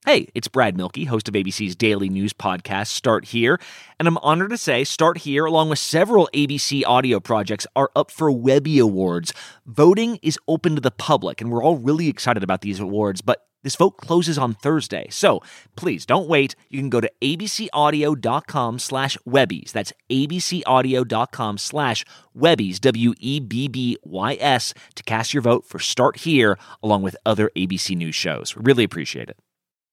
Hey, it's Brad Milkey, host of ABC's daily news podcast, Start Here, and I'm honored to say Start Here, along with several ABC audio projects, are up for Webby Awards. Voting is open to the public, and we're all really excited about these awards, but this vote closes on Thursday. So please don't wait. You can go to abcaudio.com/Webbies. That's abcaudio.com/Webbies, Webbies, to cast your vote for Start Here, along with other ABC News shows. We really appreciate it.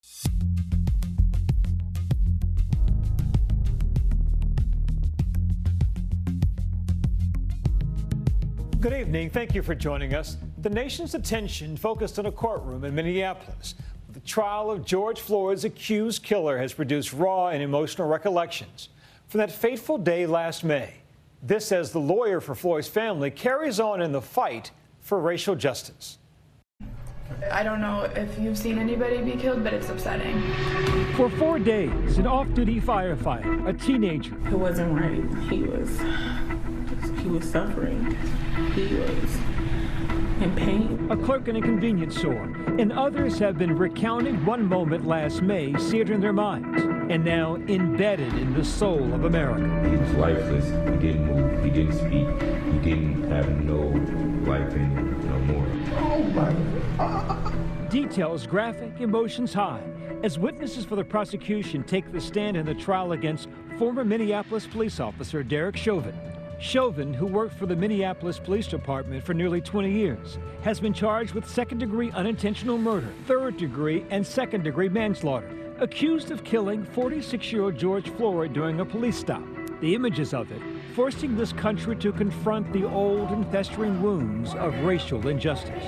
Good evening. Thank you for joining us. The nation's attention focused on a courtroom in Minneapolis. The trial of George Floyd's accused killer has produced raw and emotional recollections from that fateful day last May. This as the lawyer for Floyd's family carries on in the fight for racial justice. I don't know if you've seen anybody be killed, but it's upsetting. For 4 days, an off-duty firefighter, a teenager. It wasn't right. He was suffering. He was in pain. A clerk in a convenience store, and others have been recounting one moment last May seared in their minds, and now embedded in the soul of America. He was lifeless. He didn't move. He didn't speak. He didn't have no life in him no more. Oh my God. Details graphic, emotions high, as witnesses for the prosecution take the stand in the trial against former Minneapolis police officer Derek Chauvin. Chauvin, who worked for the Minneapolis Police Department for nearly 20 years, has been charged with second-degree unintentional murder, third-degree, and second-degree manslaughter, accused of killing 46-year-old George Floyd during a police stop. The images of it forcing this country to confront the old and festering wounds of racial injustice.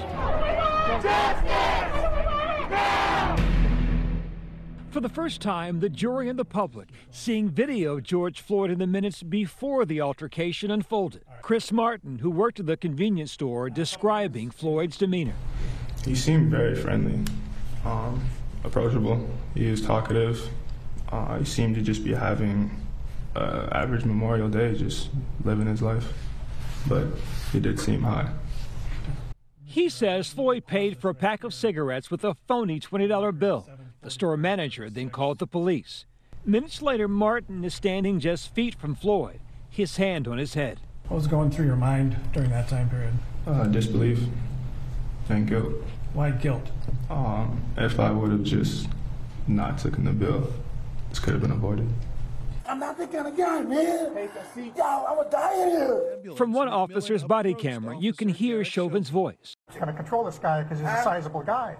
For the first time, the jury and the public seeing video of George Floyd in the minutes before the altercation unfolded. Chris Martin, who worked at the convenience store, describing Floyd's demeanor. He seemed very friendly, approachable. He was talkative. He seemed to just be having an average Memorial Day, just living his life. But he did seem high. He says Floyd paid for a pack of cigarettes with a phony $20 bill. The store manager then called the police. Minutes later, Martin is standing just feet from Floyd, his hand on his head. What was going through your mind during that time period? Disbelief and guilt. Why guilt? If I would have just not taken the bill, this could have been avoided. I'm not that kind of guy, man. Yo, I would die in here. From one officer's body camera, you can hear Chauvin's voice. He's going to control this guy because he's a sizable guy.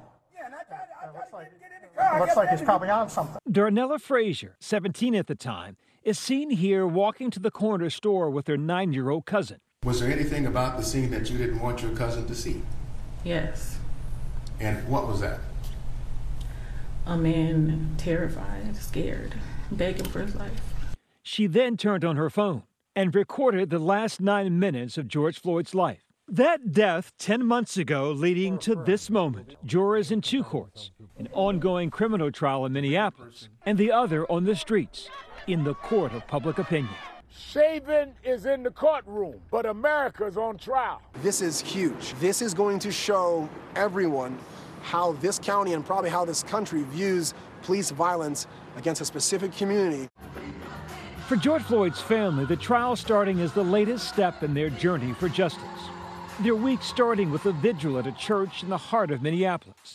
Looks like he's probably on something. Darnella Frazier, 17 at the time, is seen here walking to the corner store with her 9-year-old cousin. Was there anything about the scene that you didn't want your cousin to see? Yes. And what was that? A man terrified, scared, begging for his life. She then turned on her phone and recorded the last 9 minutes of George Floyd's life. That death 10 months ago leading to this moment. Jurors in 2 courts, an ongoing criminal trial in Minneapolis, and the other on the streets, in the court of public opinion. Chauvin is in the courtroom, but America's on trial. This is huge. This is going to show everyone how this county and probably how this country views police violence against a specific community. For George Floyd's family, the trial starting is the latest step in their journey for justice. Their week starting with a vigil at a church in the heart of Minneapolis.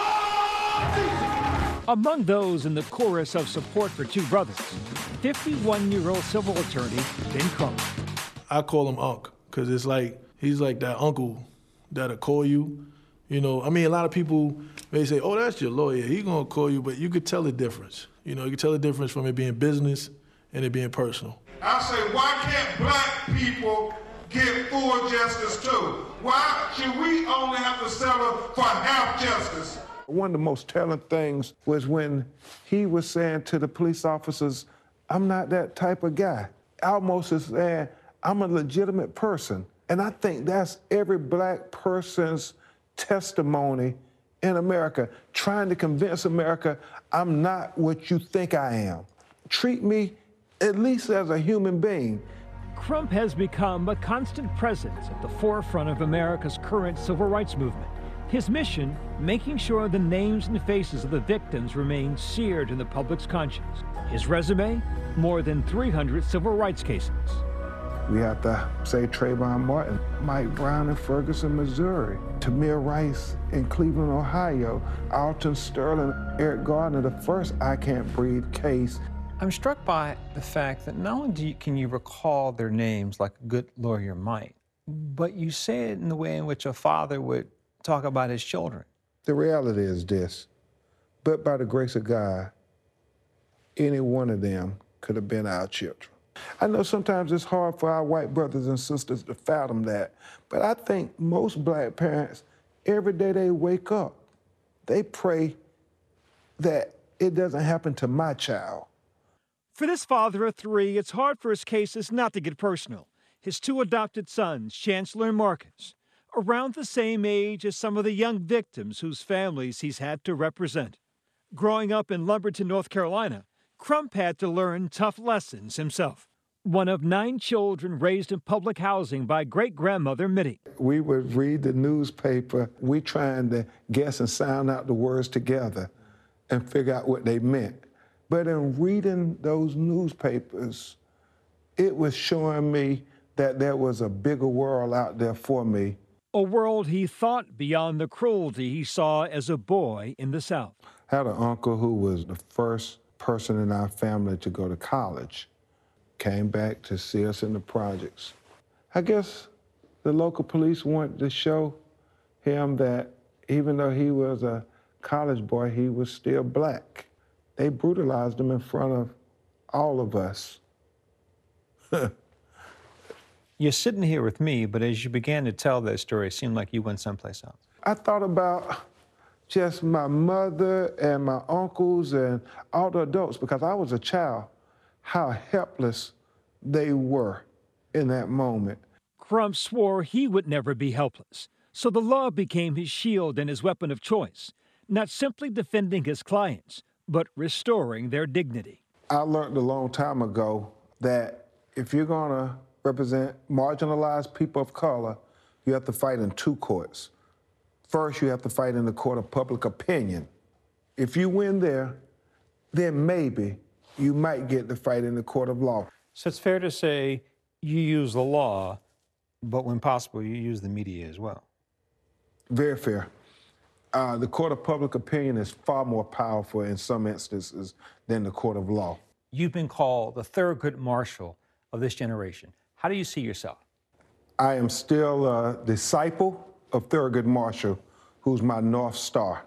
Among those in the chorus of support for 2 brothers, 51-year-old civil attorney Ben Crump. I call him Unc because it's like he's like that uncle that'll call you. You know, I mean, a lot of people may say, "Oh, that's your lawyer. He's gonna call you," but you could tell the difference. You know, you can tell the difference from it being business and it being personal. I say, why can't black people get full justice too? Why should we only have to settle for half justice? One of the most telling things was when he was saying to the police officers, "I'm not that type of guy." Almost is saying, "I'm a legitimate person." And I think that's every black person's testimony in America, trying to convince America, I'm not what you think I am. Treat me at least as a human being. Crump has become a constant presence at the forefront of America's current civil rights movement, His mission, making sure the names and faces of the victims remain seared in the public's conscience. His resume, more than 300 civil rights cases. We have to say Trayvon Martin, Mike Brown in Ferguson, Missouri, Tamir Rice in Cleveland, Ohio, Alton Sterling, Eric Gardner, the first I Can't Breathe case. I'm struck by the fact that not only can you recall their names like a good lawyer might, but you say it in the way in which a father would talk about his children. The reality is this, but by the grace of God, any one of them could have been our children. I know sometimes it's hard for our white brothers and sisters to fathom that, but I think most black parents, every day they wake up, they pray that it doesn't happen to my child. For this father of three, it's hard for his cases not to get personal. His two adopted sons, Chancellor and Marcus, around the same age as some of the young victims whose families he's had to represent. Growing up in Lumberton, North Carolina, Crump had to learn tough lessons himself. One of 9 children raised in public housing by great-grandmother Mitty. We would read the newspaper, we trying to guess and sound out the words together and figure out what they meant. But in reading those newspapers, it was showing me that there was a bigger world out there for me. A world he thought beyond the cruelty he saw as a boy in the South. I had an uncle who was the first person in our family to go to college. Came back to see us in the projects. I guess the local police wanted to show him that even though he was a college boy, he was still black. They brutalized him in front of all of us. You're sitting here with me, but as you began to tell that story, it seemed like you went someplace else. I thought about just my mother and my uncles and all the adults, because I was a child, how helpless they were in that moment. Crump swore he would never be helpless, so the law became his shield and his weapon of choice, not simply defending his clients, but restoring their dignity. I learned a long time ago that if you're gonna represent marginalized people of color, you have to fight in 2 courts. First, you have to fight in the court of public opinion. If you win there, then maybe you might get to fight in the court of law. So it's fair to say you use the law, but when possible, you use the media as well. Very fair. The court of public opinion is far more powerful in some instances than the court of law. You've been called the Thurgood Marshall of this generation. How do you see yourself? I am still a disciple of Thurgood Marshall, who's my North Star.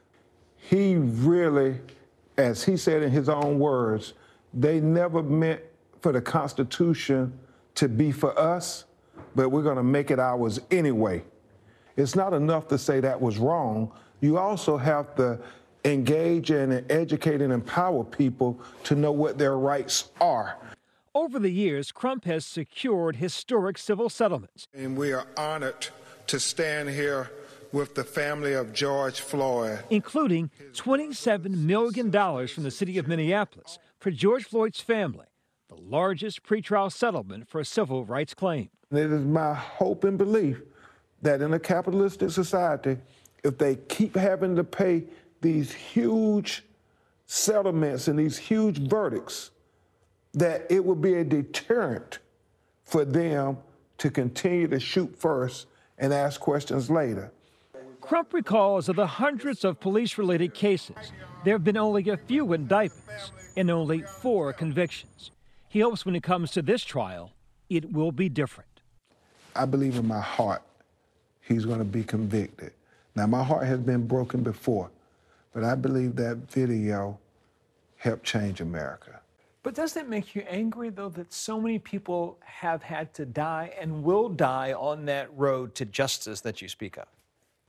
He really, as he said in his own words, they never meant for the Constitution to be for us, but we're gonna make it ours anyway. It's not enough to say that was wrong. You also have to engage and educate and empower people to know what their rights are. Over the years, Crump has secured historic civil settlements. And we are honored to stand here with the family of George Floyd, including $27 million from the city of Minneapolis for George Floyd's family, the largest pretrial settlement for a civil rights claim. It is my hope and belief that in a capitalistic society, if they keep having to pay these huge settlements and these huge verdicts, that it will be a deterrent for them to continue to shoot first and ask questions later. Crump recalls of the hundreds of police-related cases, there have been only a few indictments and only 4 convictions. He hopes when it comes to this trial, it will be different. I believe in my heart he's going to be convicted. Now, my heart has been broken before, but I believe that video helped change America. But doesn't it make you angry, though, that so many people have had to die and will die on that road to justice that you speak of?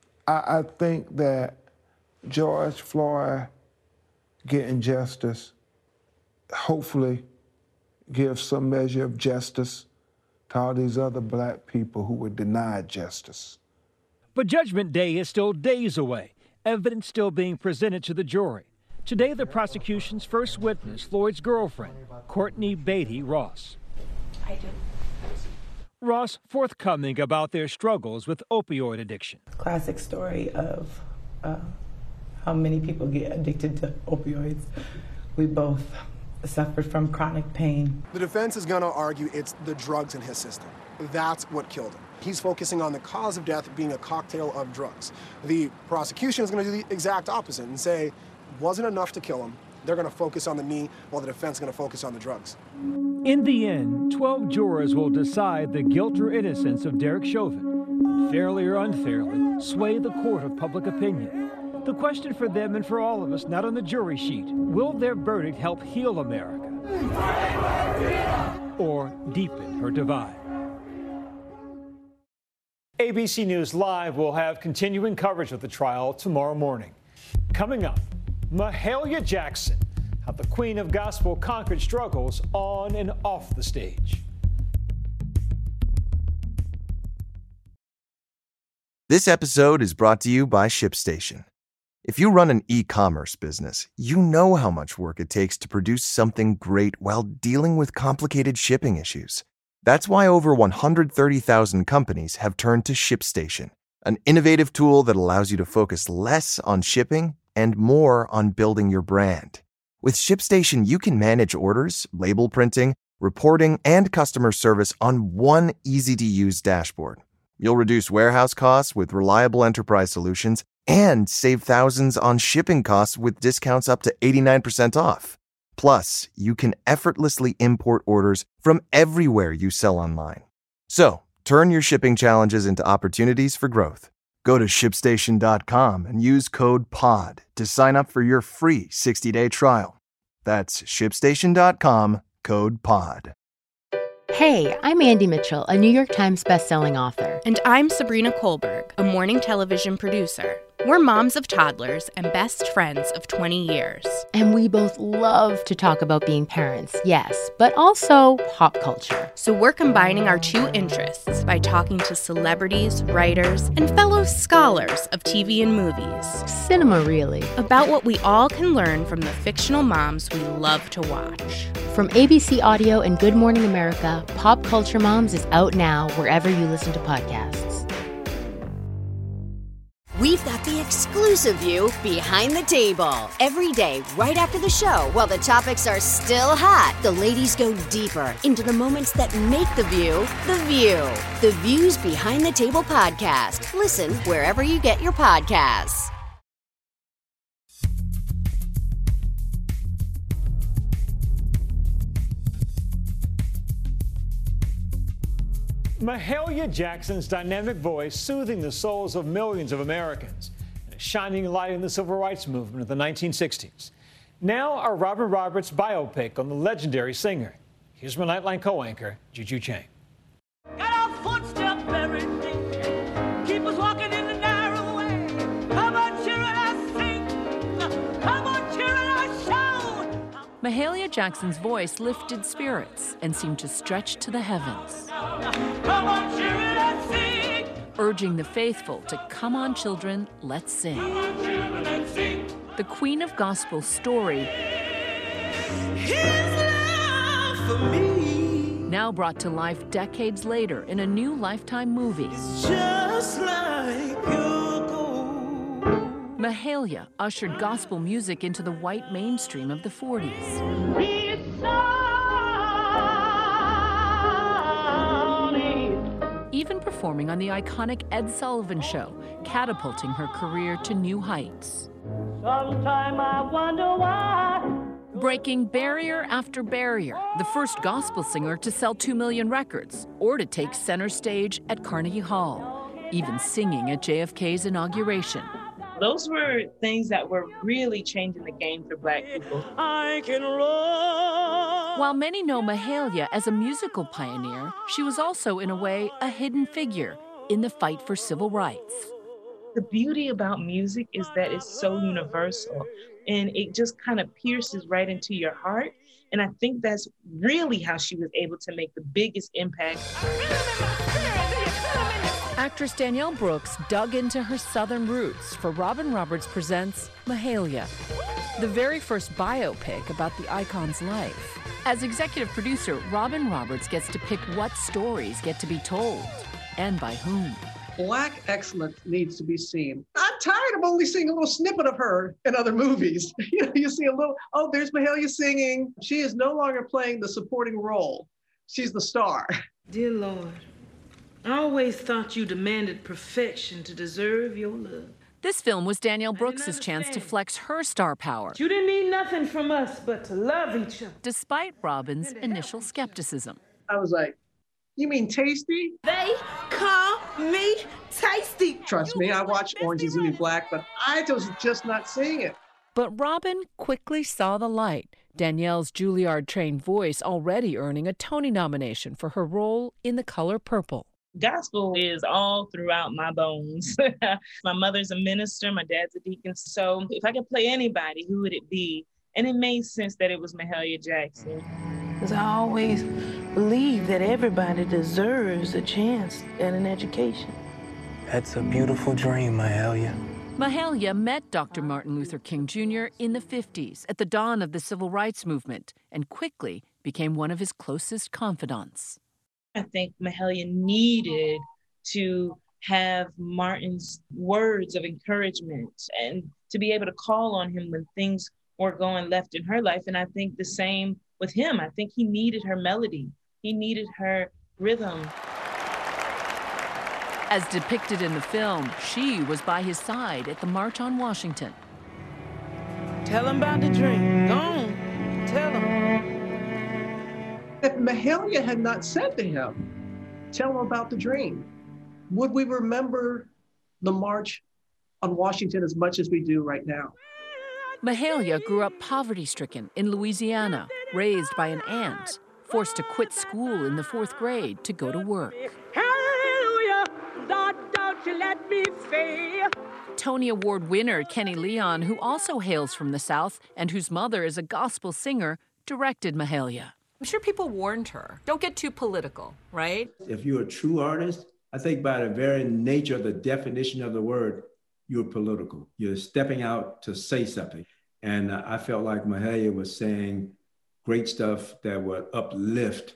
I think that George Floyd getting justice hopefully gives some measure of justice to all these other black people who were denied justice. But Judgment Day is still days away, evidence still being presented to the jury. Today, the prosecution's first witness, Floyd's girlfriend, Courtney Beatty Ross. I do. Ross forthcoming about their struggles with opioid addiction. Classic story of how many people get addicted to opioids. We both suffered from chronic pain. The defense is going to argue it's the drugs in his system. That's what killed him. He's focusing on the cause of death being a cocktail of drugs. The prosecution is going to do the exact opposite and say, wasn't enough to kill him. They're going to focus on the knee, while the defense is going to focus on the drugs. In the end, 12 jurors will decide the guilt or innocence of Derek Chauvin, and fairly or unfairly sway the court of public opinion. The question for them and for all of us, not on the jury sheet, will their verdict help heal America or deepen her divide? ABC News Live will have continuing coverage of the trial tomorrow morning. Coming up, Mahalia Jackson, how the Queen of Gospel conquered struggles on and off the stage. This episode is brought to you by ShipStation. If you run an e-commerce business, you know how much work it takes to produce something great while dealing with complicated shipping issues. That's why over 130,000 companies have turned to ShipStation, an innovative tool that allows you to focus less on shipping and more on building your brand. With ShipStation, you can manage orders, label printing, reporting, and customer service on one easy-to-use dashboard. You'll reduce warehouse costs with reliable enterprise solutions and save thousands on shipping costs with discounts up to 89% off. Plus, you can effortlessly import orders from everywhere you sell online. So, turn your shipping challenges into opportunities for growth. Go to ShipStation.com and use code POD to sign up for your free 60-day trial. That's ShipStation.com, code POD. Hey, I'm Andy Mitchell, a New York Times bestselling author. And I'm Sabrina Kohlberg, a morning television producer. We're moms of toddlers and best friends of 20 years. And we both love to talk about being parents, yes, but also pop culture. So we're combining our two interests by talking to celebrities, writers, and fellow scholars of TV and movies. Cinema, really. About what we all can learn from the fictional moms we love to watch. From ABC Audio and Good Morning America, Pop Culture Moms is out now wherever you listen to podcasts. We've got the exclusive view behind the table. Every day, right after the show, while the topics are still hot, the ladies go deeper into the moments that make the View the View. The Views Behind the Table podcast. Listen wherever you get your podcasts. Mahalia Jackson's dynamic voice soothing the souls of millions of Americans and a shining light in the civil rights movement of the 1960s. Now, our Robin Roberts biopic on the legendary singer. Here's my Nightline co-anchor, Juju Chang. Got our footsteps buried deep. Keep us walking in the narrow way. Come on, children, I sing. Come on, children, I shout. Mahalia Jackson's voice lifted spirits and seemed to stretch to the heavens. Come on, children, let's sing. Urging the faithful to come on, children, let's sing. Come on, children, let's sing. The Queen of Gospel story, His love for me. Now brought to life decades later in a new Lifetime movie. Just like pure gold. Mahalia ushered gospel music into the white mainstream of the 40s. Even performing on the iconic Ed Sullivan Show, catapulting her career to new heights. Sometime I wonder why. Breaking barrier after barrier, the first gospel singer to sell 2 million records, or to take center stage at Carnegie Hall, even singing at JFK's inauguration. Those were things that were really changing the game for Black people. I can run. While many know Mahalia as a musical pioneer, she was also, in a way, a hidden figure in the fight for civil rights. The beauty about music is that it's so universal, and it just kind of pierces right into your heart. And I think that's really how she was able to make the biggest impact. Actress Danielle Brooks dug into her Southern roots for Robin Roberts Presents Mahalia, the very first biopic about the icon's life. As executive producer, Robin Roberts gets to pick what stories get to be told and by whom. Black excellence needs to be seen. I'm tired of only seeing a little snippet of her in other movies. You see a little, oh, there's Mahalia singing. She is no longer playing the supporting role. She's the star. Dear Lord, I always thought you demanded perfection to deserve your love. This film was Danielle Brooks' chance to flex her star power. You didn't need nothing from us but to love each other. Despite Robin's initial skepticism. I was like, you mean tasty? They call me tasty. Trust me, I watched Orange is the New Black, but I was just not seeing it. But Robin quickly saw the light. Danielle's Juilliard-trained voice already earning a Tony nomination for her role in The Color Purple. Gospel is all throughout my bones. My mother's a minister, my dad's a deacon. So if I could play anybody, who would it be? And it made sense that it was Mahalia Jackson. Because I always believe that everybody deserves a chance at an education. That's a beautiful dream, Mahalia. Mahalia met Dr. Martin Luther King Jr. in the 50s at the dawn of the civil rights movement and quickly became one of his closest confidants. I think Mahalia needed to have Martin's words of encouragement and to be able to call on him when things were going left in her life. And I think the same with him. I think he needed her melody. He needed her rhythm. As depicted in the film, she was by his side at the March on Washington. Tell him about the dream. Go on. Tell him. If Mahalia had not said to him, tell him about the dream, would we remember the March on Washington as much as we do right now? Mahalia grew up poverty-stricken in Louisiana, raised by an aunt, forced to quit school in the 4th grade to go to work. Hallelujah, Lord, don't you let me fail. Tony Award winner Kenny Leon, who also hails from the South and whose mother is a gospel singer, directed Mahalia. I'm sure people warned her. Don't get too political, right? If you're a true artist, I think by the very nature of the definition of the word, you're political. You're stepping out to say something. And I felt like Mahalia was saying great stuff that would uplift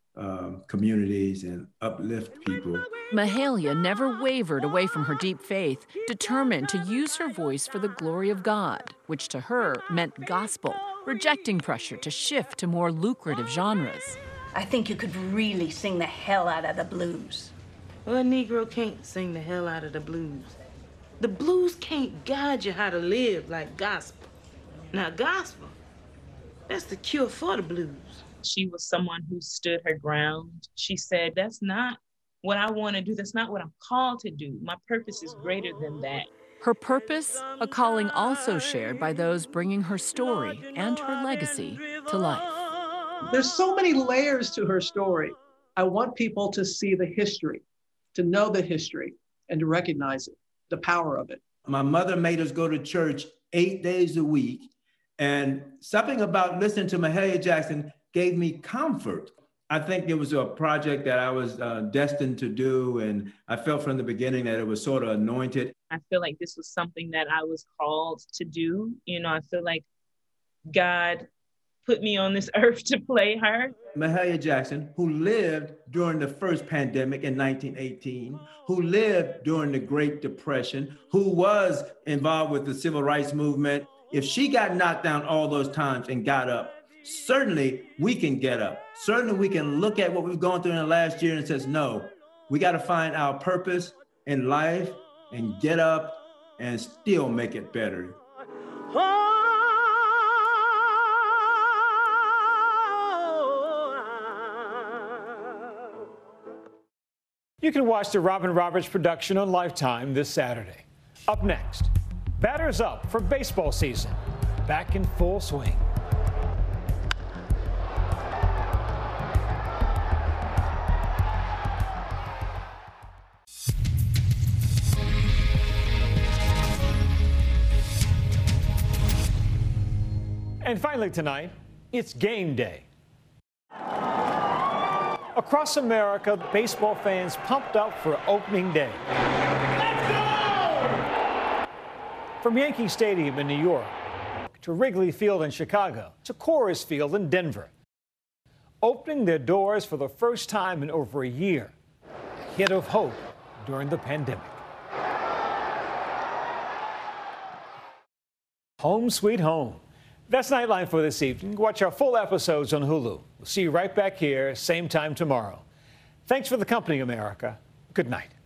communities and uplift people. Mahalia never wavered away from her deep faith, determined to use her voice for the glory of God, which to her meant gospel, rejecting pressure to shift to more lucrative genres. I think you could really sing the hell out of the blues. Well, a Negro can't sing the hell out of the blues. The blues can't guide you how to live like gospel. Now, gospel, that's the cure for the blues. She was someone who stood her ground. She said, that's not what I want to do. That's not what I'm called to do. My purpose is greater than that. Her purpose, a calling also shared by those bringing her story and her legacy to life. There's so many layers to her story. I want people to see the history, to know the history, and to recognize it, the power of it. My mother made us go to church 8 days a week, and something about listening to Mahalia Jackson gave me comfort. I think it was a project that I was destined to do, and I felt from the beginning that it was sort of anointed. I feel like this was something that I was called to do. You know, I feel like God put me on this earth to play her. Mahalia Jackson, who lived during the first pandemic in 1918, who lived during the Great Depression, who was involved with the Civil Rights Movement. If she got knocked down all those times and got up, certainly we can get up. Certainly we can look at what we've gone through in the last year and says, no, we got to find our purpose in life and get up and still make it better. You can watch the Robin Roberts production on Lifetime this Saturday. Up next, batters up for baseball season. Back in full swing. And finally tonight, it's game day. Across America, baseball fans pumped up for opening day. Let's go! From Yankee Stadium in New York to Wrigley Field in Chicago to Coors Field in Denver, opening their doors for the first time in over a year. A hit of hope during the pandemic. Home sweet home. That's Nightline for this evening. Watch our full episodes on Hulu. We'll see you right back here, same time tomorrow. Thanks for the company, America. Good night.